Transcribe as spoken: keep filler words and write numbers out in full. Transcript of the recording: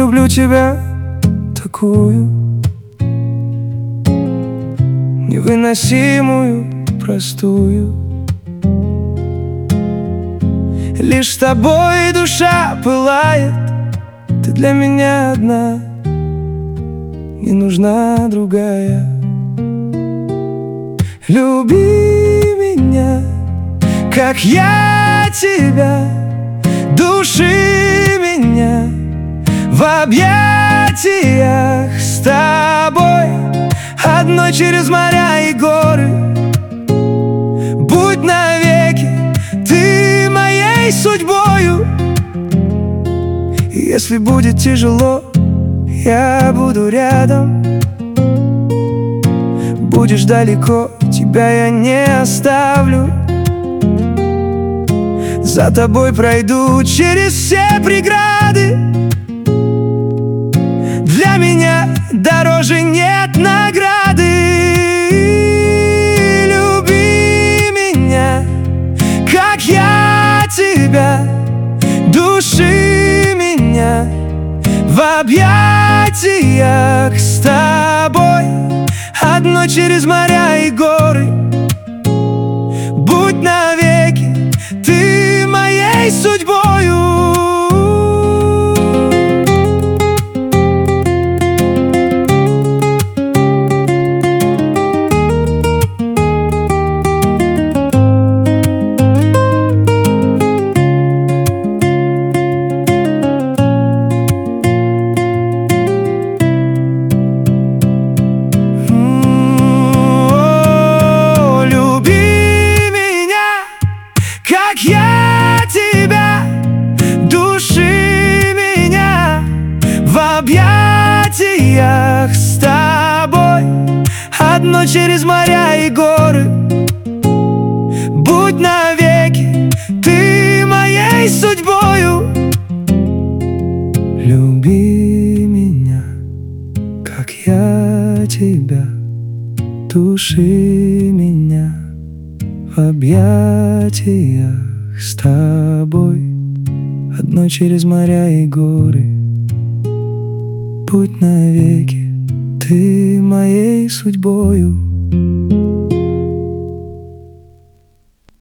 люблю тебя такую, невыносимую, простую. Лишь с тобой душа пылает, ты для меня одна, не нужна другая. Люби меня, как я тебя, души меня в объятиях с тобой, одной через моря и горы. Будь навеки ты моей судьбою. И если будет тяжело, я буду рядом. Будешь далеко, тебя я не оставлю. За тобой пройду через все преграды. Для меня дороже нет награды. Люби меня, как я тебя, души меня в объятиях с тобой, одной через моря и горы. Будь навеки ты моей судьбою. Как я тебя, души меня в объятиях с тобой, одной через моря и горы. Будь навеки ты моей судьбою. Люби меня, как я тебя, души меня в объятиях с тобой, одной через моря и горы. Будь навеки ты моей судьбою.